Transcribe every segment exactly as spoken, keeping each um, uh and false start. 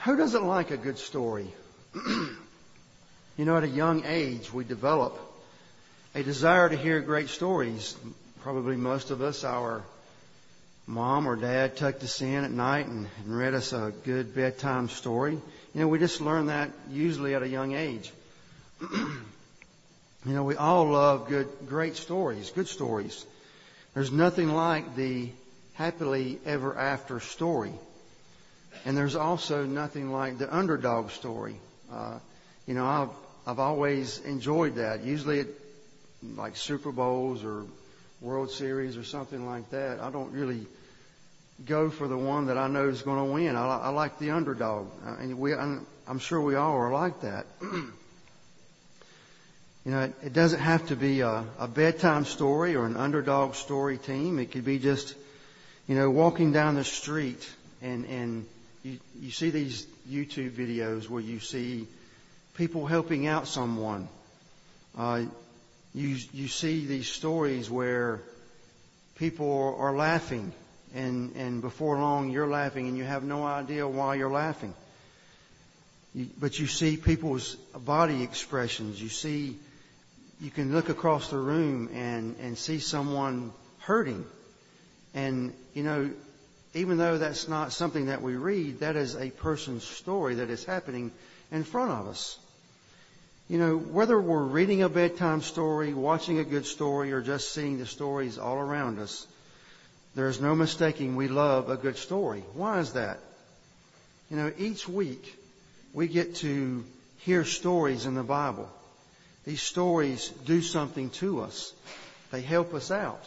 Who doesn't like a good story? You know, at a young age, we develop a desire to hear great stories. Probably most of us, our mom or dad tucked us in at night and, and read us a good bedtime story. You know, we just learn that usually at a young age. You know, we all love good, great stories, good stories. There's nothing like the happily ever after story. And there's also nothing like the underdog story. Uh, you know, I've, I've always enjoyed that. Usually it, like Super Bowls or World Series or something like that, I don't really go for the one that I know is going to win. I, I like the underdog. Uh, and we, I'm, I'm sure we all are like that. You know, it, it doesn't have to be a, a bedtime story or an underdog story team. It could be just, you know, walking down the street and, and you, you see these YouTube videos where you see people helping out someone. Uh, you, you see these stories where people are laughing and, and before long you're laughing and you have no idea why you're laughing. You, but you see people's body expressions. You see You can look across the room and, and see someone hurting. And, you know, even though that's not something that we read, that is a person's story that is happening in front of us. You know, whether we're reading a bedtime story, watching a good story, or just seeing the stories all around us, there's no mistaking we love a good story. Why is that? You know, each week we get to hear stories in the Bible. These stories do something to us. They help us out.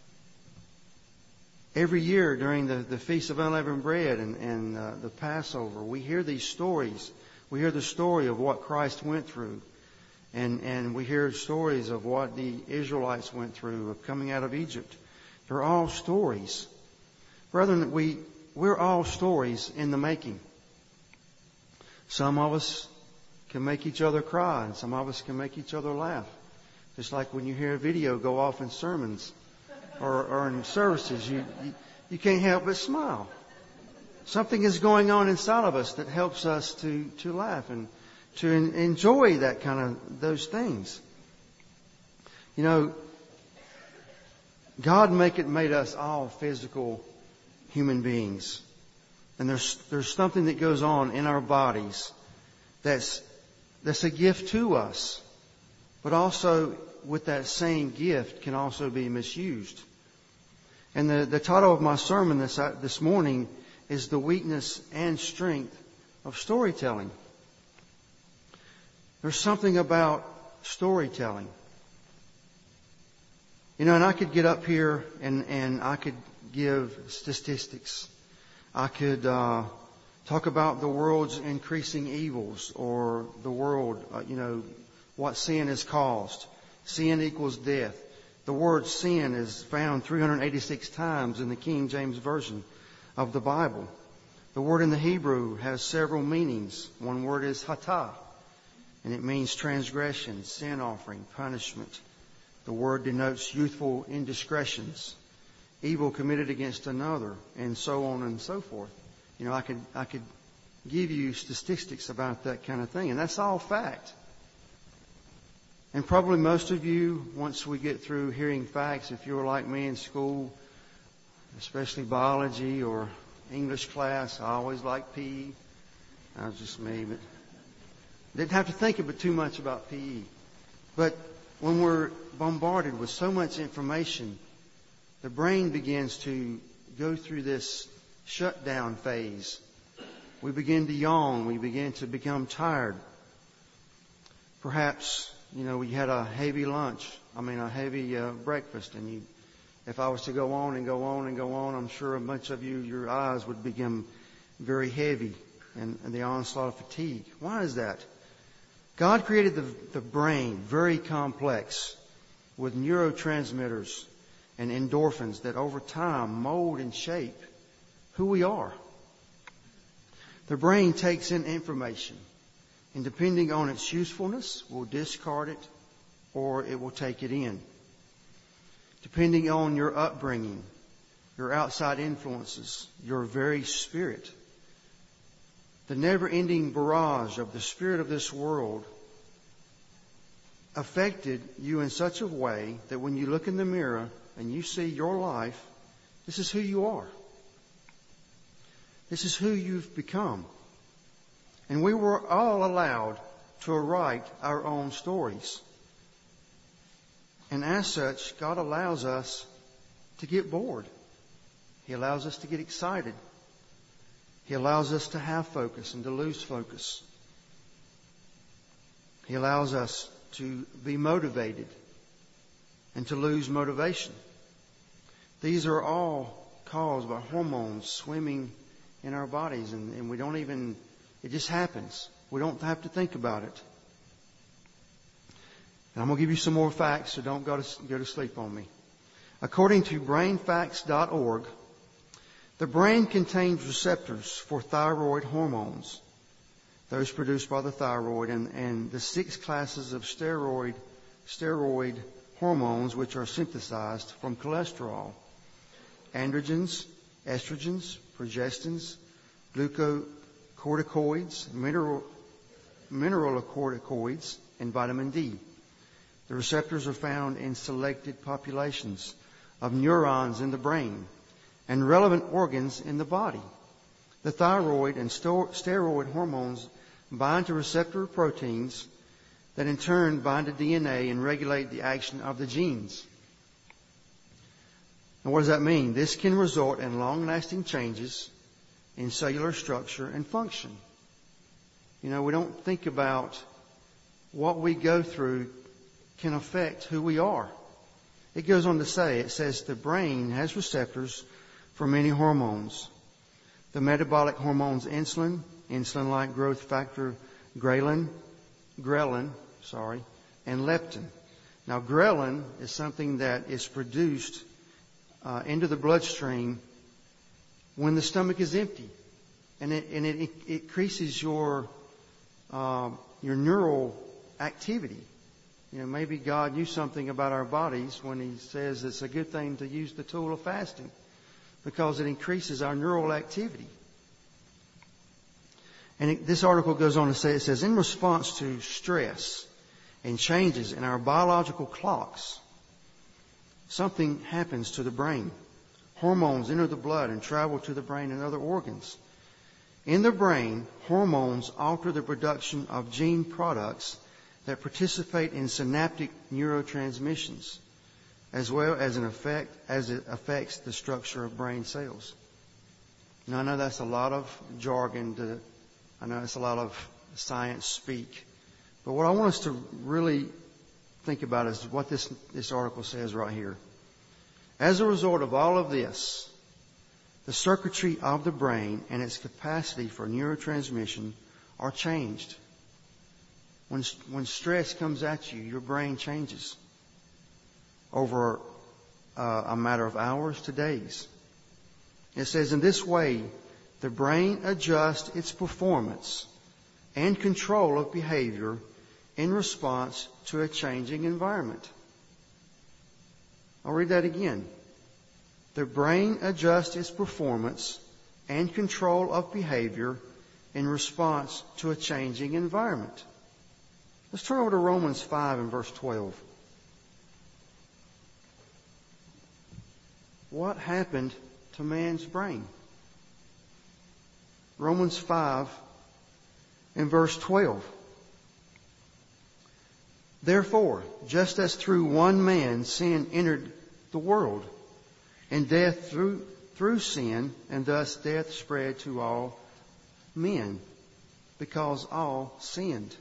Every year during the, the Feast of Unleavened Bread and, and uh, the Passover, we hear these stories. We hear the story of what Christ went through. And, and we hear stories of what the Israelites went through, of coming out of Egypt. They're all stories. Brethren, we, we're all stories in the making. Some of us can make each other cry, and some of us can make each other laugh. Just like when you hear a video go off in sermons or, or in services, you, you you can't help but smile. Something is going on inside of us that helps us to, to laugh and to en- enjoy that kind of those things. You know, God make it made us all physical human beings, and there's there's something that goes on in our bodies that's That's a gift to us, but also with that same gift can also be misused. And the, the title of my sermon this, this morning is The Weakness and Strength of Storytelling. There's something about storytelling. You know, and I could get up here and, and I could give statistics. I could uh, talk about the world's increasing evils or the world, uh, you know, what sin has caused. Sin equals death. The word sin is found three hundred eighty-six times in the King James Version of the Bible. The word in the Hebrew has several meanings. One word is hatah, and it means transgression, sin offering, punishment. The word denotes youthful indiscretions, evil committed against another, and so on and so forth. You know, I could I could give you statistics about that kind of thing, and that's all fact. And probably most of you, once we get through hearing facts, if you were like me in school, especially biology or English class, I always liked P E. That was just me, but didn't have to think about too much about P E. But when we're bombarded with so much information, the brain begins to go through this shutdown phase. We begin to yawn. We begin to become tired. Perhaps, you know, we had a heavy lunch. I mean, a heavy uh, breakfast. And you, if I was to go on and go on and go on, I'm sure a bunch of you, your eyes would become very heavy and, and the onslaught of fatigue. Why is that? God created the, the brain very complex with neurotransmitters and endorphins that over time mold and shape who we are. The brain takes in information, and depending on its usefulness, will discard it or it will take it in. Depending on your upbringing, your outside influences, your very spirit, the never-ending barrage of the spirit of this world affected you in such a way that when you look in the mirror and you see your life, this is who you are. This is who you've become. And we were all allowed to write our own stories. And as such, God allows us to get bored. He allows us to get excited. He allows us to have focus and to lose focus. He allows us to be motivated and to lose motivation. These are all caused by hormones swimming in our bodies, and, and we don't even, it just happens. We don't have to think about it. And I'm going to give you some more facts, so don't go to, go to sleep on me. According to brain facts dot org, the brain contains receptors for thyroid hormones, those produced by the thyroid, and, and the six classes of steroid, steroid hormones which are synthesized from cholesterol: androgens, estrogens, progestins, glucocorticoids, mineral, mineralocorticoids, and vitamin D. The receptors are found in selected populations of neurons in the brain and relevant organs in the body. The thyroid and steroid hormones bind to receptor proteins that in turn bind to D N A and regulate the action of the genes. And what does that mean? This can result in long-lasting changes in cellular structure and function. You know, we don't think about what we go through can affect who we are. It goes on to say, it says the brain has receptors for many hormones. The metabolic hormones insulin, insulin-like growth factor ghrelin, ghrelin, sorry, and leptin. Now, ghrelin is something that is produced uh, into the bloodstream when the stomach is empty, and it and it, it increases your uh, your neural activity. You know, maybe God knew something about our bodies when He says it's a good thing to use the tool of fasting, because it increases our neural activity. And it, this article goes on to say, it says, in response to stress and changes in our biological clocks, something happens to the brain. Hormones enter the blood and travel to the brain and other organs. In the brain, hormones alter the production of gene products that participate in synaptic neurotransmissions, as well as an effect as it affects the structure of brain cells. Now, I know that's a lot of jargon. To, I know it's a lot of science speak. But what I want us to really think about is what this, this article says right here. As a result of all of this, the circuitry of the brain and its capacity for neurotransmission are changed. When, when stress comes at you, your brain changes over uh, a matter of hours to days. It says, in this way, the brain adjusts its performance and control of behavior in response to a changing environment. I'll read that again. The brain adjusts its performance and control of behavior in response to a changing environment. Let's turn over to Romans five and verse twelve. What happened to man's brain? Romans five and verse twelve. Therefore, just as through one man sin entered the world, and death through through sin, and thus death spread to all men, because all sinned.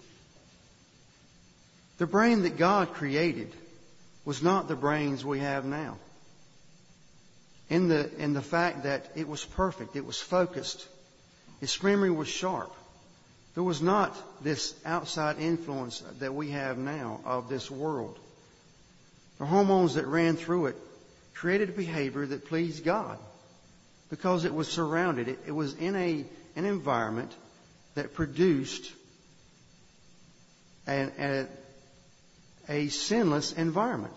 The brain that God created was not the brains we have now. In the in the fact that it was perfect, it was focused, its memory was sharp. There was not this outside influence that we have now of this world. The hormones that ran through it created a behavior that pleased God, because it was surrounded. It, it was in a an environment that produced an, a, a sinless environment.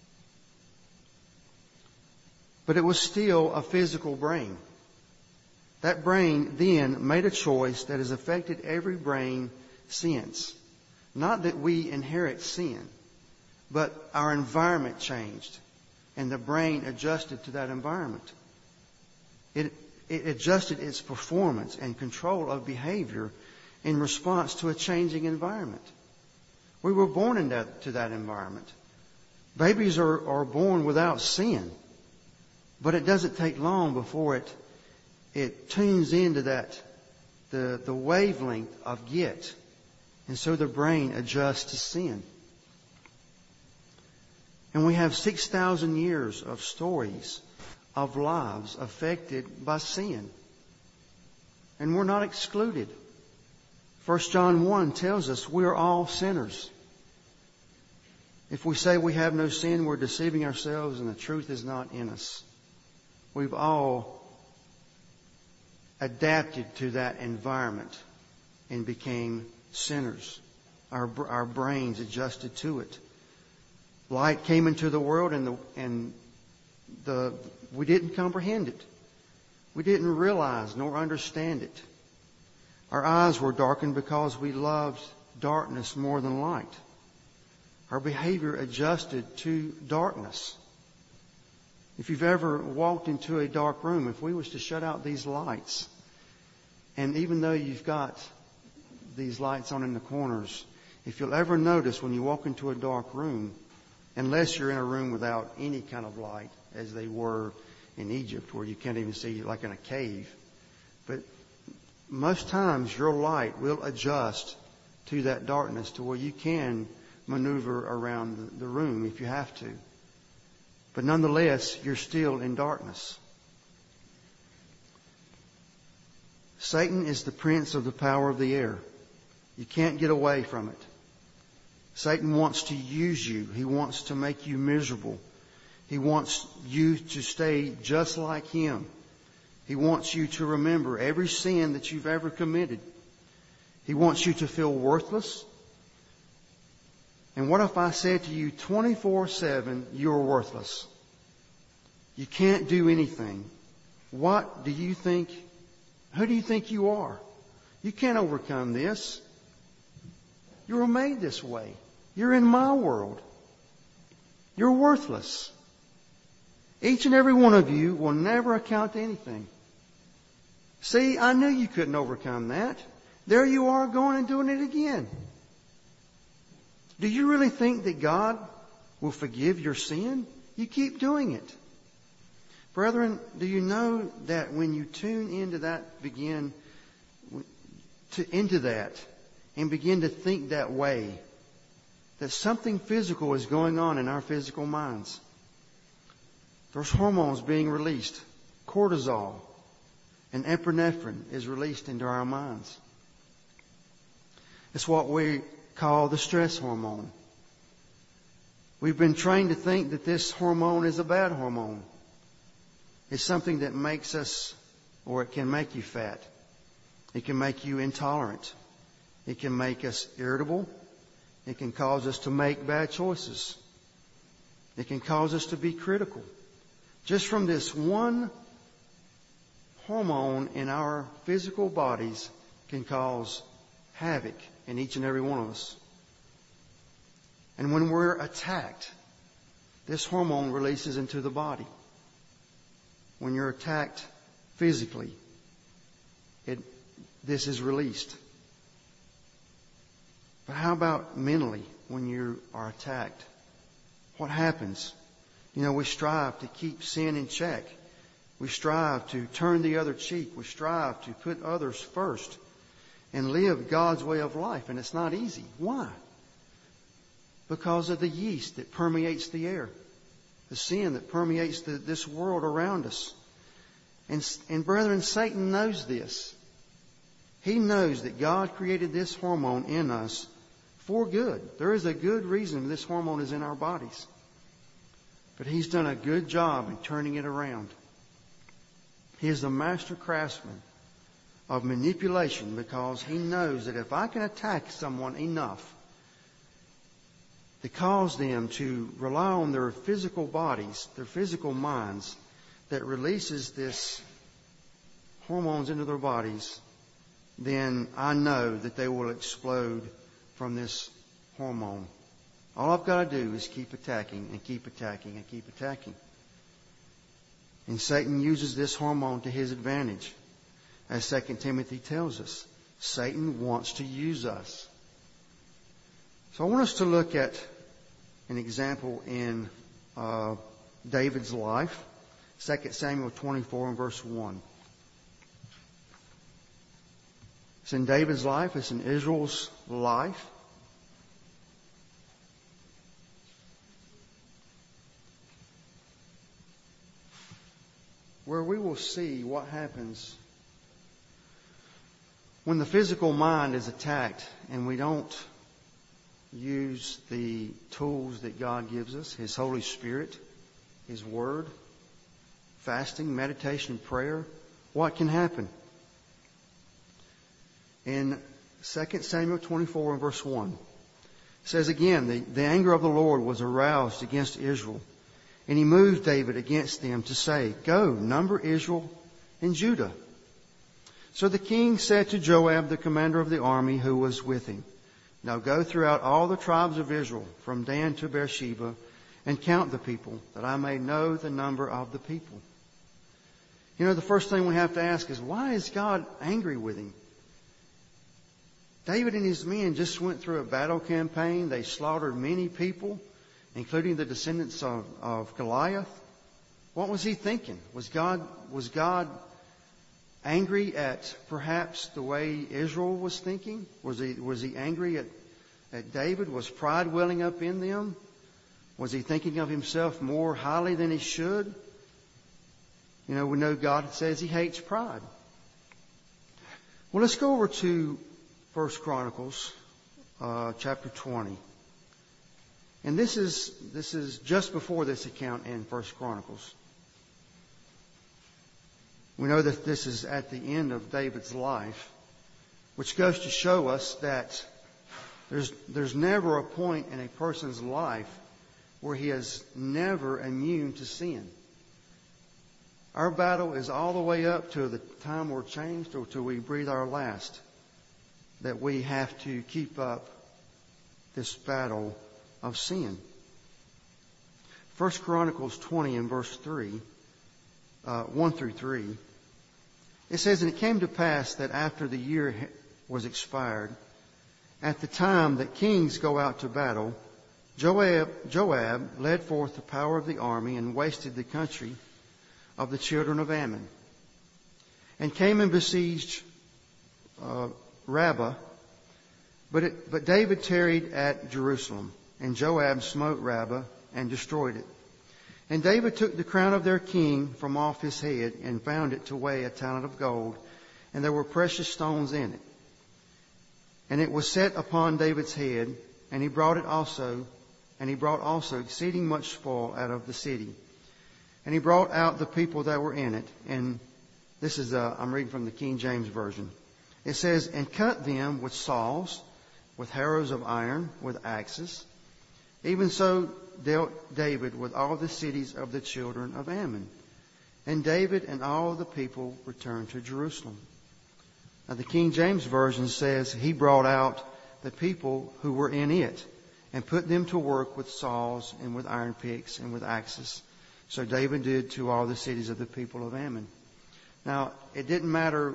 But it was still a physical brain. That brain then made a choice that has affected every brain since. Not that we inherit sin, but our environment changed, and the brain adjusted to that environment. It, it adjusted its performance and control of behavior in response to a changing environment. We were born into that, to that environment. Babies are, are born without sin, but it doesn't take long before it it tunes into that the the wavelength of get, and so the brain adjusts to sin. And we have six thousand years of stories of lives affected by sin, and we're not excluded. First John one tells us we're all sinners. If we say we have no sin, we're deceiving ourselves and the truth is not in us. We've all adapted to that environment and became sinners. Our, our brains adjusted to it. Light came into the world and the, and the, we didn't comprehend it. We didn't realize nor understand it. Our eyes were darkened because we loved darkness more than light. Our behavior adjusted to darkness. If you've ever walked into a dark room, if we was to shut out these lights, and even though you've got these lights on in the corners, if you'll ever notice when you walk into a dark room, unless you're in a room without any kind of light, as they were in Egypt, where you can't even see like in a cave, but most times your light will adjust to that darkness to where you can maneuver around the room if you have to. But nonetheless, you're still in darkness. Satan is the prince of the power of the air. You can't get away from it. Satan wants to use you. He wants to make you miserable. He wants you to stay just like him. He wants you to remember every sin that you've ever committed. He wants you to feel worthless. And what if I said to you twenty-four seven, you're worthless? You can't do anything. What do you think? Who do you think you are? You can't overcome this. You were made this way. You're in my world. You're worthless. Each and every one of you will never account to anything. See, I knew you couldn't overcome that. There you are going and doing it again. Do you really think that God will forgive your sin? You keep doing it. Brethren, do you know that when you tune into that, begin to, into that and begin to think that way, that something physical is going on in our physical minds? There's hormones being released. Cortisol and epinephrine is released into our minds. It's what we call the stress hormone. We've been trained to think that this hormone is a bad hormone. It's something that makes us, or it can make you fat. It can make you intolerant. It can make us irritable. It can cause us to make bad choices. It can cause us to be critical. Just from this one hormone in our physical bodies can cause havoc in each and every one of us. And when we're attacked, this hormone releases into the body. When you're attacked physically, it, this is released. But how about mentally when you are attacked? What happens? You know, we strive to keep sin in check. We strive to turn the other cheek. We strive to put others first and live God's way of life. And it's not easy. Why? Because of the yeast that permeates the air. The sin that permeates the, this world around us. And, and brethren, Satan knows this. He knows that God created this hormone in us for good. There is a good reason this hormone is in our bodies. But he's done a good job in turning it around. He is the master craftsman of manipulation because he knows that if I can attack someone enough to cause them to rely on their physical bodies, their physical minds, that releases this hormones into their bodies, then I know that they will explode from this hormone. All I've got to do is keep attacking and keep attacking and keep attacking. And Satan uses this hormone to his advantage. As Second Timothy tells us, Satan wants to use us. So I want us to look at an example in uh, David's life. Second Samuel twenty-four and verse one. It's in David's life. It's in Israel's life. Where we will see what happens when the physical mind is attacked and we don't use the tools that God gives us, His Holy Spirit, His Word, fasting, meditation, prayer, what can happen? In Second Samuel twenty-four and verse one, it says again, the, the anger of the Lord was aroused against Israel, and He moved David against them to say, "Go, number Israel and Judah." So the king said to Joab, the commander of the army who was with him, "Now go throughout all the tribes of Israel, from Dan to Beersheba, and count the people, that I may know the number of the people." You know, the first thing we have to ask is, why is God angry with him? David and his men just went through a battle campaign. They slaughtered many people, including the descendants of, of Goliath. What was he thinking? Was God, was God angry at perhaps the way Israel was thinking? Was he, was he angry at, at David? Was pride welling up in them? Was he thinking of himself more highly than he should? You know, we know God says He hates pride. Well, let's go over to First Chronicles, uh, chapter twenty. And this is, this is just before this account in First Chronicles. We know that this is at the end of David's life, which goes to show us that there's, there's never a point in a person's life where he is never immune to sin. Our battle is all the way up to the time we're changed or till we breathe our last, that we have to keep up this battle of sin. First Chronicles twenty and verse three, uh, one through three. It says, "And it came to pass that after the year was expired, at the time that kings go out to battle, Joab, Joab led forth the power of the army and wasted the country of the children of Ammon, and came and besieged uh, Rabbah. But, it, but David tarried at Jerusalem, and Joab smote Rabbah and destroyed it. And David took the crown of their king from off his head and found it to weigh a talent of gold, and there were precious stones in it. And it was set upon David's head, and he brought it also, and he brought also exceeding much spoil out of the city. And he brought out the people that were in it." And this is, uh, I'm reading from the King James Version. It says, "And cut them with saws, with harrows of iron, with axes. Even so dealt David with all the cities of the children of Ammon. And David and all the people returned to Jerusalem." Now the King James Version says, "He brought out the people who were in it, and put them to work with saws and with iron picks and with axes. So David did to all the cities of the people of Ammon." Now, it didn't matter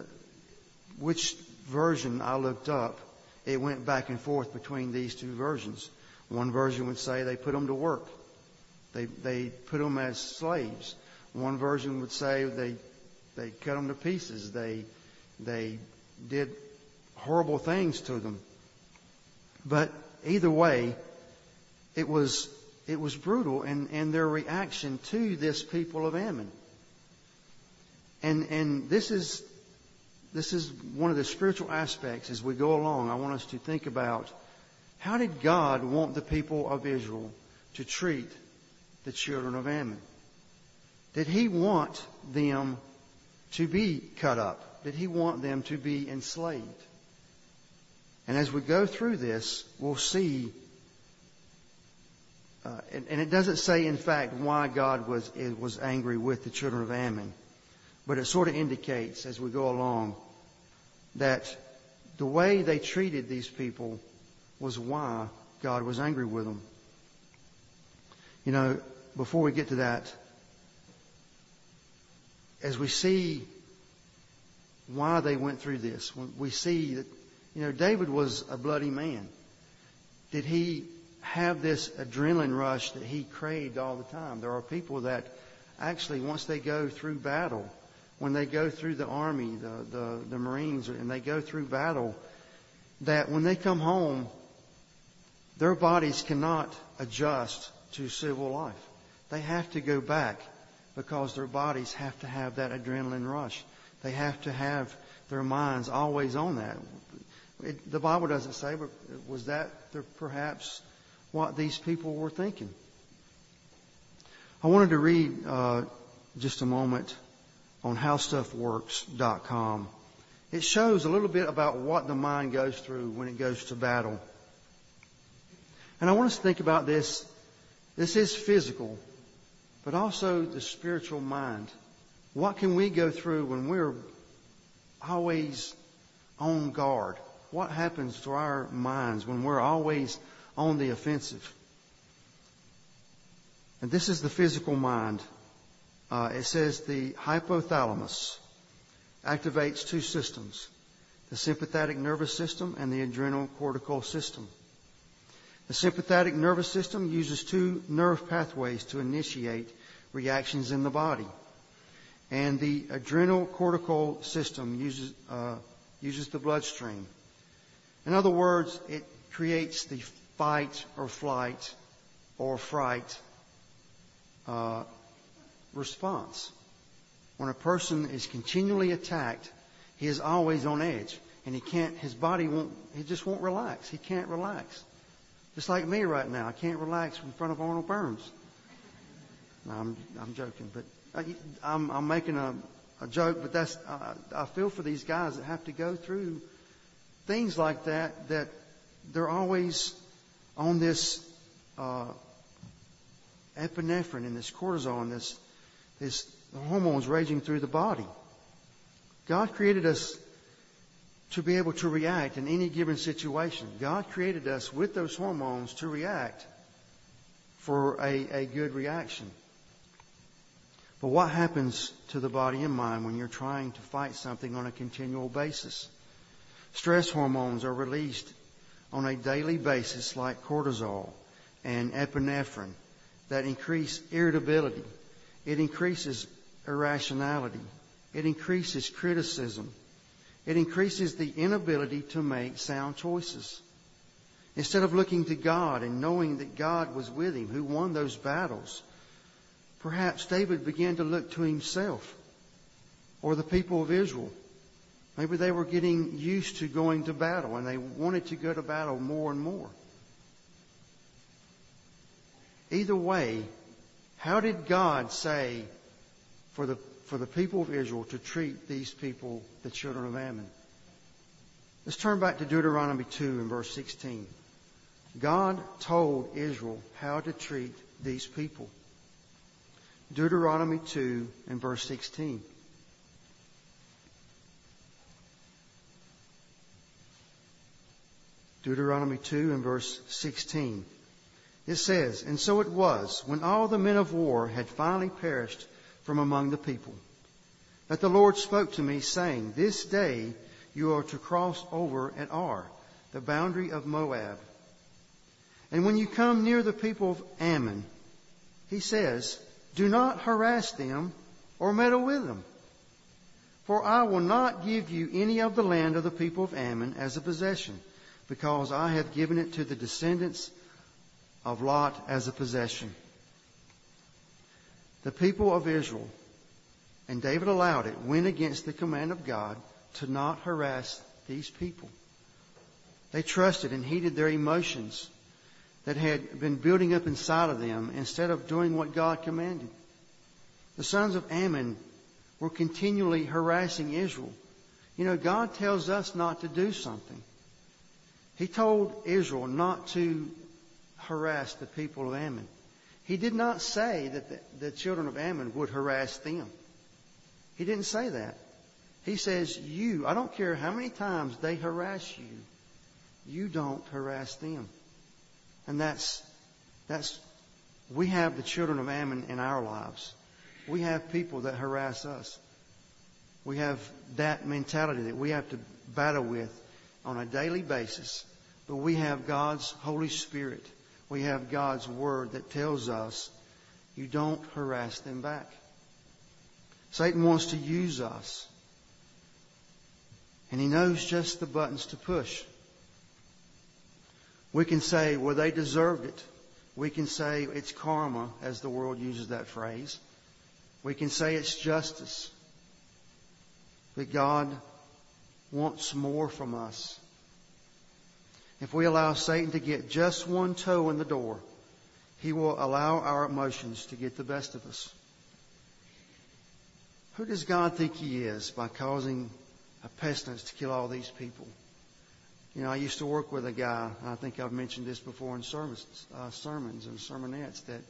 which version I looked up. It went back and forth between these two versions. One version would say they put them to work. They they put them as slaves. One version would say they they cut them to pieces. They they did horrible things to them. But either way, it was it was brutal in, in their reaction to this people of Ammon. And and this is this is one of the spiritual aspects as we go along. I want us to think about, how did God want the people of Israel to treat the children of Ammon? Did He want them to be cut up? Did He want them to be enslaved? And as we go through this, we'll see, uh, and, and it doesn't say, in fact, why God was was angry with the children of Ammon. But it sort of indicates as we go along that the way they treated these people was why God was angry with them. You know, before we get to that, as we see why they went through this, we see that, you know, David was a bloody man. Did he have this adrenaline rush that he craved all the time? There are people that actually, once they go through battle, when they go through the army, the, the, the Marines, and they go through battle, that when they come home, their bodies cannot adjust to civil life. They have to go back because their bodies have to have that adrenaline rush. They have to have their minds always on that. It, the Bible doesn't say, but was that the, perhaps what these people were thinking? I wanted to read uh, just a moment on how stuff works dot com. It shows a little bit about what the mind goes through when it goes to battle. And I want us to think about this. This is physical, but also the spiritual mind. What can we go through when we're always on guard? What happens to our minds when we're always on the offensive? And this is the physical mind. Uh, it says the hypothalamus activates two systems, the sympathetic nervous system and the adrenal cortical system. The sympathetic nervous system uses two nerve pathways to initiate reactions in the body. And the adrenal cortical system uses, uh, uses the bloodstream. In other words, it creates the fight or flight or fright uh, response. When a person is continually attacked, he is always on edge, and he can't. His body won't. He just won't relax. He can't relax. Just like me right now, I can't relax in front of Arnold Burns. No, I'm I'm joking, but I, I'm I'm making a, a joke. But that's I, I feel for these guys that have to go through things like that. That they're always on this uh, epinephrine and this cortisol and this this hormones raging through the body. God created us to be able to react in any given situation. God created us with those hormones to react for a, a good reaction. But what happens to the body and mind when you're trying to fight something on a continual basis? Stress hormones are released on a daily basis like cortisol and epinephrine that increase irritability. It increases irrationality. It increases criticism. It increases the inability to make sound choices. Instead of looking to God and knowing that God was with him, who won those battles, perhaps David began to look to himself or the people of Israel. Maybe they were getting used to going to battle and they wanted to go to battle more and more. Either way, how did God say for the for the people of Israel to treat these people, the children of Ammon? Let's turn back to Deuteronomy two and verse sixteen. God told Israel how to treat these people. Deuteronomy two and verse sixteen. Deuteronomy two and verse sixteen. It says, "And so it was, when all the men of war had finally perished from among the people, that the Lord spoke to me, saying, This day you are to cross over at Ar, the boundary of Moab. And when you come near the people of Ammon," he says, "do not harass them or meddle with them. For I will not give you any of the land of the people of Ammon as a possession, because I have given it to the descendants of Lot as a possession." The people of Israel, and David allowed it, went against the command of God to not harass these people. They trusted and heeded their emotions that had been building up inside of them instead of doing what God commanded. The sons of Ammon were continually harassing Israel. You know, God tells us not to do something. He told Israel not to harass the people of Ammon. He did not say that the, the children of Ammon would harass them. He didn't say that. He says, you, I don't care how many times they harass you, you don't harass them. And that's, that's, we have the children of Ammon in our lives. We have people that harass us. We have that mentality that we have to battle with on a daily basis. But we have God's Holy Spirit. We have God's Word that tells us you don't harass them back. Satan wants to use us. And he knows just the buttons to push. We can say, well, they deserved it. We can say it's karma, as the world uses that phrase. We can say it's justice. But God wants more from us. If we allow Satan to get just one toe in the door, he will allow our emotions to get the best of us. Who does God think He is by causing a pestilence to kill all these people? You know, I used to work with a guy, I think I've mentioned this before in sermons, uh, sermons and sermonettes, that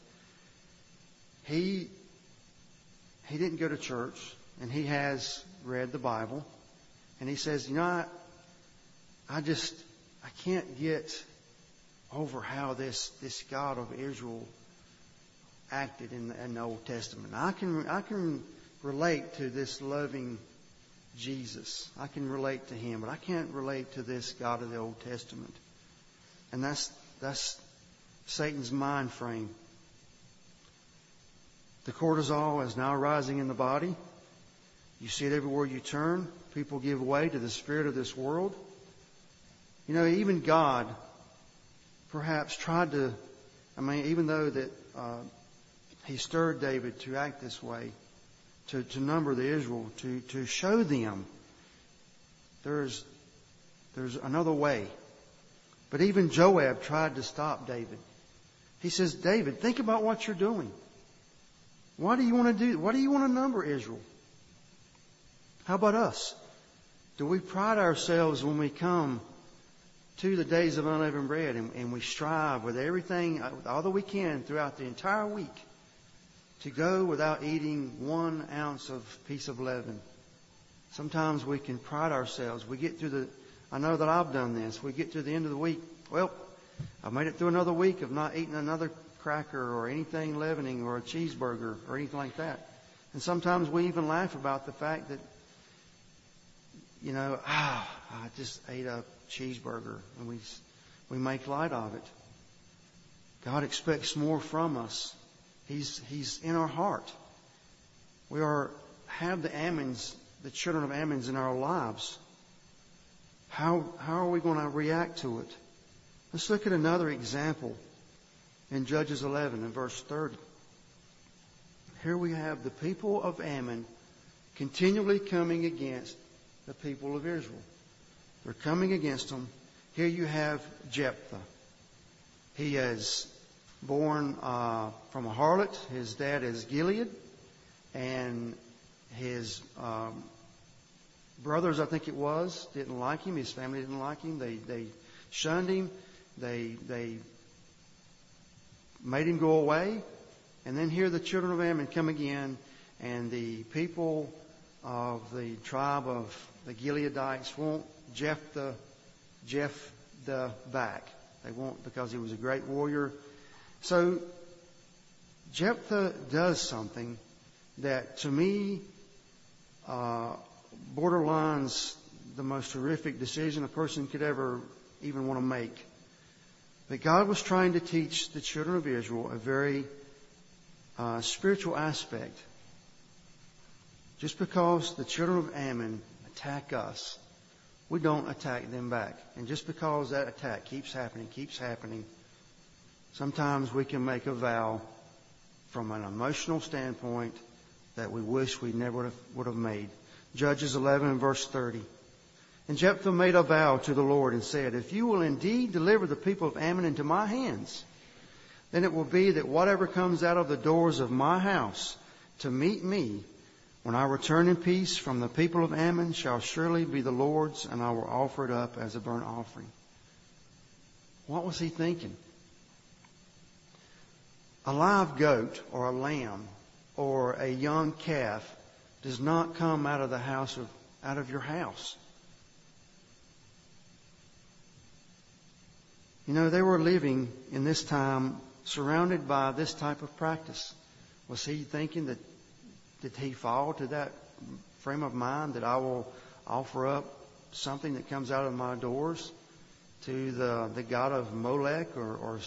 he he didn't go to church, and he has read the Bible, and he says, you know, I, I just, I can't get over how this, this God of Israel acted in the, in the Old Testament. I can, I can relate to this loving Jesus. I can relate to Him, but I can't relate to this God of the Old Testament. And that's, that's Satan's mind frame. The cortisol is now rising in the body. You see it everywhere you turn. People give way to the spirit of this world. You know, even God perhaps tried to, I mean, even though that uh, He stirred David to act this way, to, to number the Israel, to, to show them there's, there's another way. But even Joab tried to stop David. He says, David, think about what you're doing. Why do you want to do, why do you want to number Israel? How about us? Do we pride ourselves when we come to the days of unleavened bread and, and we strive with everything, all that we can throughout the entire week to go without eating one ounce of piece of leaven? Sometimes we can pride ourselves. We get through the, I know that I've done this. We get to the end of the week. Well, I've made it through another week of not eating another cracker or anything leavening or a cheeseburger or anything like that. And sometimes we even laugh about the fact that, you know, ah, I just ate a cheeseburger, and we we make light of it. God expects more from us. He's He's in our heart. We are have the Ammons, the children of Ammons in our lives. How how are we going to react to it? Let's look at another example in Judges eleven and verse thirty. Here we have the people of Ammon continually coming against the people of Israel. They're coming against them. Here you have Jephthah. He is born uh, from a harlot. His dad is Gilead. And his um, brothers, I think it was, didn't like him. His family didn't like him. They they shunned him. They they made him go away. And then here the children of Ammon come again, and the people of the tribe of the Gileadites want Jephthah, Jephthah back. They want, because he was a great warrior. So Jephthah does something that, to me, uh, borderlines the most horrific decision a person could ever even want to make. But God was trying to teach the children of Israel a very uh, spiritual aspect. Just because the children of Ammon attack us, we don't attack them back. And just because that attack keeps happening, keeps happening, sometimes we can make a vow from an emotional standpoint that we wish we never would have, would have made. Judges eleven and verse thirty. And Jephthah made a vow to the Lord and said, if you will indeed deliver the people of Ammon into my hands, then it will be that whatever comes out of the doors of my house to meet me when I return in peace from the people of Ammon shall surely be the Lord's, and I will offer it up as a burnt offering. What was he thinking? A live goat or a lamb or a young calf does not come out of the house of, out of your house. You know, they were living in this time surrounded by this type of practice. Was he thinking that, did he fall to that frame of mind that I will offer up something that comes out of my doors to the, the god of Molech or, or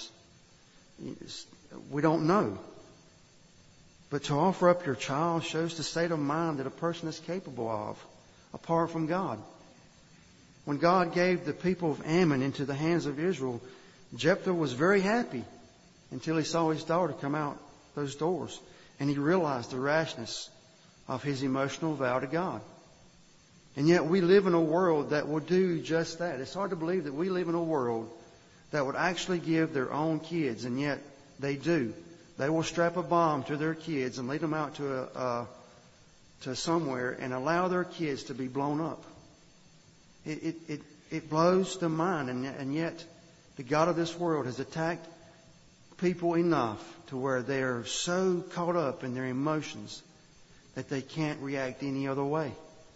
we don't know. But to offer up your child shows the state of mind that a person is capable of apart from God. When God gave the people of Ammon into the hands of Israel, Jephthah was very happy until he saw his daughter come out those doors. And he realized the rashness of his emotional vow to God. And yet we live in a world that will do just that. It's hard to believe that we live in a world that would actually give their own kids, and yet they do. They will strap a bomb to their kids and lead them out to a, a to somewhere and allow their kids to be blown up. It it it, it blows the mind, and, and yet the God of this world has attacked people enough to where they are so caught up in their emotions that they can't react any other way.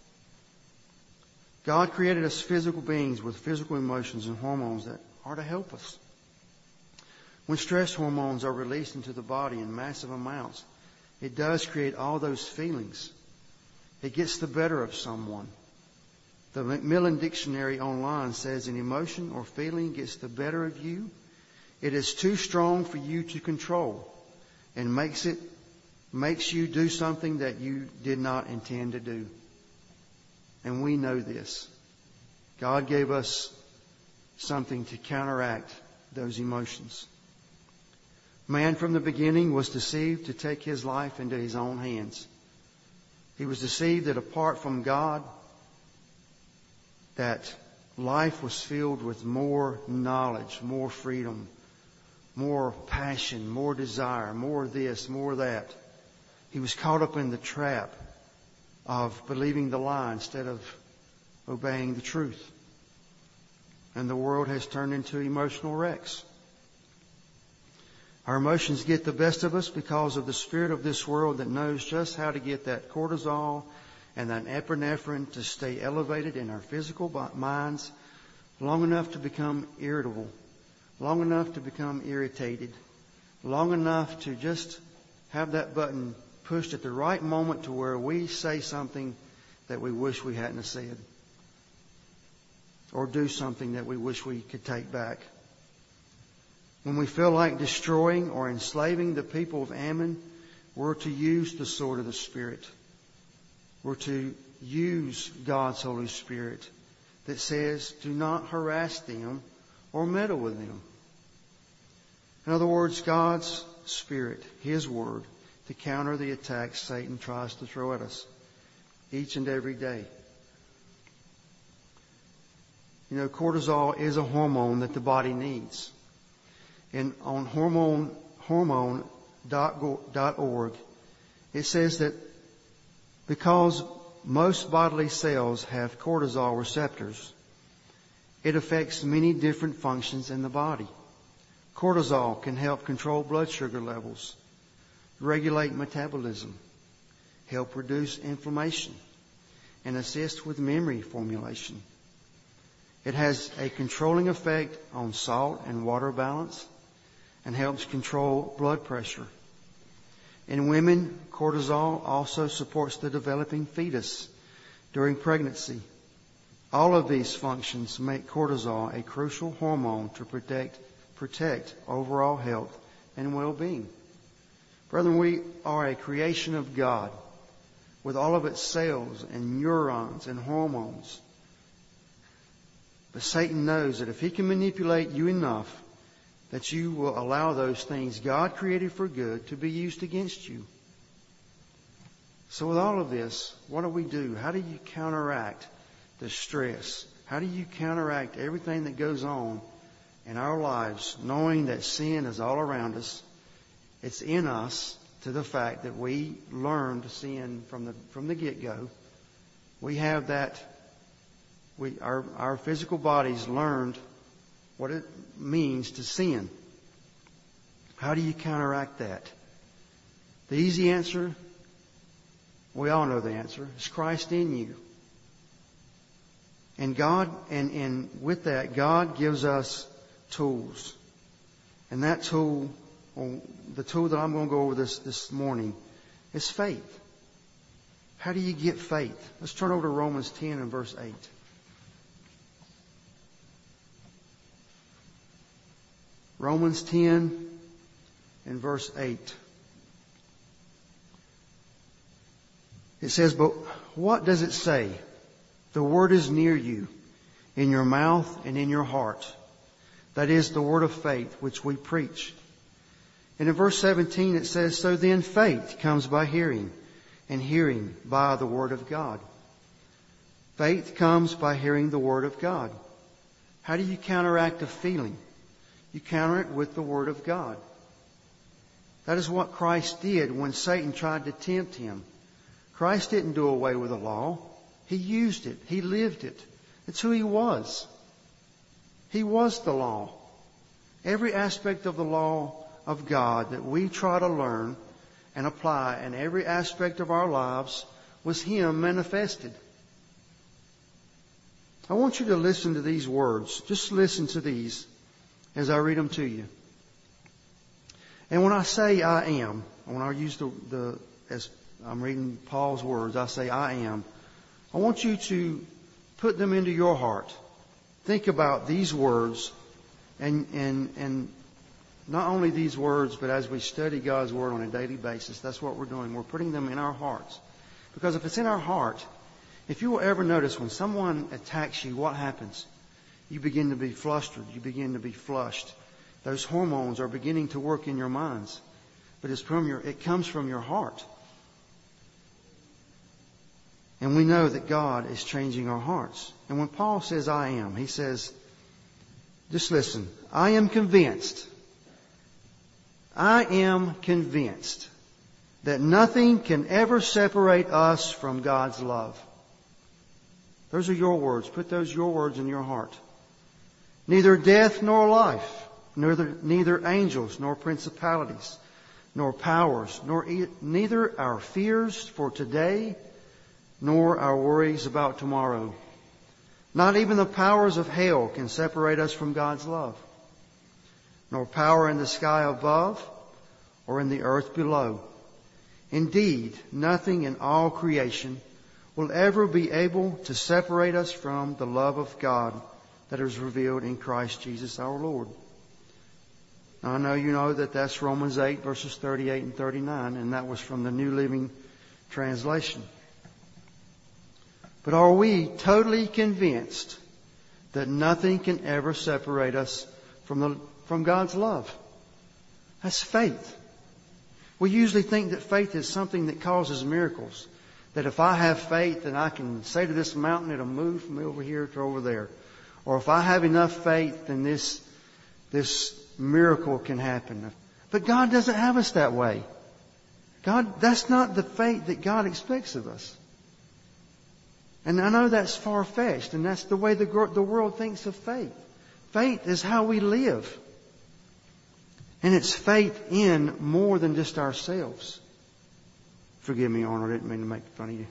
God created us physical beings with physical emotions and hormones that are to help us. When stress hormones are released into the body in massive amounts, it does create all those feelings. It gets the better of someone. The Macmillan Dictionary online says an emotion or feeling gets the better of you. It is too strong for you to control and makes it makes you do something that you did not intend to do. And we know this. God gave us something to counteract those emotions. Man from the beginning was deceived to take his life into his own hands. He was deceived that apart from God, that life was filled with more knowledge, more freedom, more passion, more desire, more this, more that. He was caught up in the trap of believing the lie instead of obeying the truth. And the world has turned into emotional wrecks. Our emotions get the best of us because of the spirit of this world that knows just how to get that cortisol and that epinephrine to stay elevated in our physical minds long enough to become irritable, long enough to become irritated, long enough to just have that button pushed at the right moment to where we say something that we wish we hadn't said, or do something that we wish we could take back. When we feel like destroying or enslaving the people of Ammon, we're to use the sword of the Spirit. We're to use God's Holy Spirit that says, do not harass them or meddle with them. In other words, God's Spirit, His Word, to counter the attacks Satan tries to throw at us each and every day. You know, cortisol is a hormone that the body needs. And on hormone hormone dot org, it says that because most bodily cells have cortisol receptors, it affects many different functions in the body. Cortisol can help control blood sugar levels, regulate metabolism, help reduce inflammation, and assist with memory formulation. It has a controlling effect on salt and water balance and helps control blood pressure. In women, cortisol also supports the developing fetus during pregnancy. All of these functions make cortisol a crucial hormone to protect protect overall health and well-being. Brethren, we are a creation of God with all of its cells and neurons and hormones. But Satan knows that if he can manipulate you enough, that you will allow those things God created for good to be used against you. So with all of this, what do we do? How do you counteract the stress? How do you counteract everything that goes on in our lives, knowing that sin is all around us? It's in us, to the fact that we learned sin from the from the get-go. We have that. We our our physical bodies learned what it means to sin. How do you counteract that? The easy answer We all know the answer. It's Christ in you. And God, and, and with that, God gives us tools. And that tool, or the tool that I'm going to go over this, this morning, is faith. How do you get faith? Let's turn over to Romans ten and verse eight. Romans ten and verse eight. It says, but what does it say? The word is near you, in your mouth and in your heart. That is the word of faith which we preach. And in verse seventeen it says, so then faith comes by hearing, and hearing by the word of God. Faith comes by hearing the word of God. How do you counteract a feeling? You counter it with the word of God. That is what Christ did when Satan tried to tempt him. Christ didn't do away with the law. He used it. He lived it. It's who He was. He was the law. Every aspect of the law of God that we try to learn and apply in every aspect of our lives was Him manifested. I want you to listen to these words. Just listen to these as I read them to you. And when I say I am, when I use the, the as I'm reading Paul's words, I say I am. I want you to put them into your heart. Think about these words, and and and not only these words, but as we study God's Word on a daily basis, that's what we're doing. We're putting them in our hearts. Because if it's in our heart, if you will ever notice when someone attacks you, what happens? You begin to be flustered. You begin to be flushed. Those hormones are beginning to work in your minds. But it's from your, it comes from your heart. And we know that God is changing our hearts. And when Paul says, I am, he says, just listen, I am convinced, I am convinced that nothing can ever separate us from God's love. Those are your words. Put those your words in your heart. Neither death nor life, neither, neither angels nor principalities, nor powers, nor e- neither our fears for today, nor our worries about tomorrow. Not even the powers of hell can separate us from God's love. Nor power in the sky above or in the earth below. Indeed, nothing in all creation will ever be able to separate us from the love of God that is revealed in Christ Jesus our Lord. Now, I know you know that that's Romans eight verses thirty-eight and thirty-nine, and that was from the New Living Translation. But are we totally convinced that nothing can ever separate us from the, from God's love? That's faith. We usually think that faith is something that causes miracles. That if I have faith, then I can say to this mountain, it'll move from over here to over there. Or if I have enough faith, then this, this miracle can happen. But God doesn't have us that way. God, that's not the faith that God expects of us. And I know that's far-fetched, and that's the way the, the world thinks of faith. Faith is how we live. And it's faith in more than just ourselves. Forgive me, Arnold, I didn't mean to make fun of you.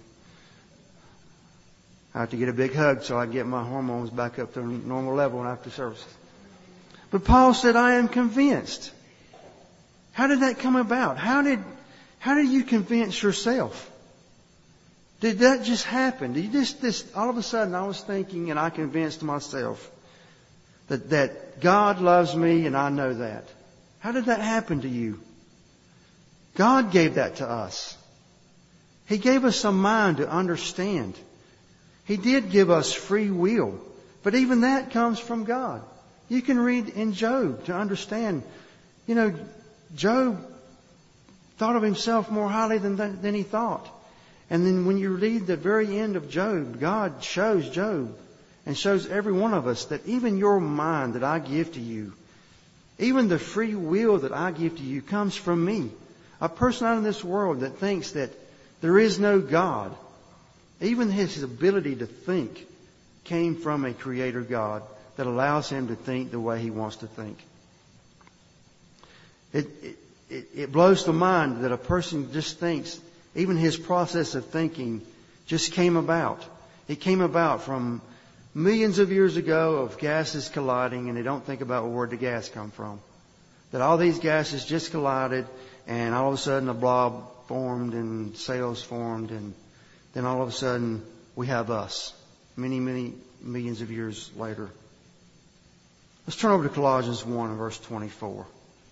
I have to get a big hug so I get my hormones back up to a normal level after service. But Paul said, I am convinced. How did that come about? How did, how did you convince yourself? Did that just happen? Did you just, this, all of a sudden I was thinking and I convinced myself that, that God loves me and I know that. How did that happen to you? God gave that to us. He gave us a mind to understand. He did give us free will. But even that comes from God. You can read in Job to understand. You know, Job thought of himself more highly than, than he thought. And then when you read the very end of Job, God shows Job and shows every one of us that even your mind that I give to you, even the free will that I give to you comes from me. A person out in this world that thinks that there is no God, even his ability to think came from a Creator God that allows him to think the way he wants to think. It, it, it blows the mind that a person just thinks even his process of thinking just came about. It came about from millions of years ago of gases colliding, and they don't think about where the gas come from. That all these gases just collided, and all of a sudden a blob formed and cells formed, and then all of a sudden we have us many, many millions of years later. Let's turn over to Colossians one and verse twenty-four.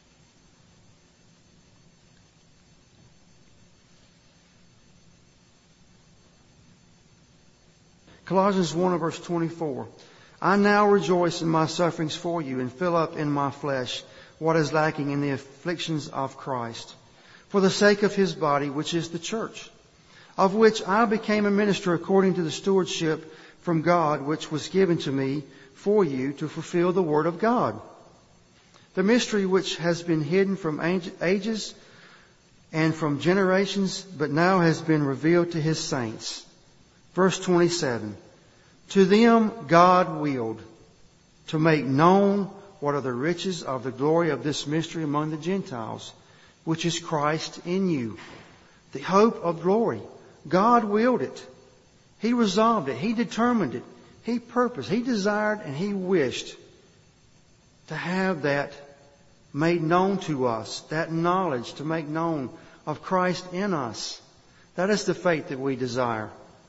Colossians one and verse twenty-four. I now rejoice in my sufferings for you and fill up in my flesh what is lacking in the afflictions of Christ, for the sake of his body, which is the church, of which I became a minister according to the stewardship from God, which was given to me for you to fulfill the word of God. The mystery which has been hidden from ages and from generations, but now has been revealed to his saints. Verse twenty-seven. To them God willed to make known what are the riches of the glory of this mystery among the Gentiles, which is Christ in you, the hope of glory. God willed it. He resolved it. He determined it. He purposed. He desired and He wished to have that made known to us, that knowledge to make known of Christ in us. That is the faith that we desire.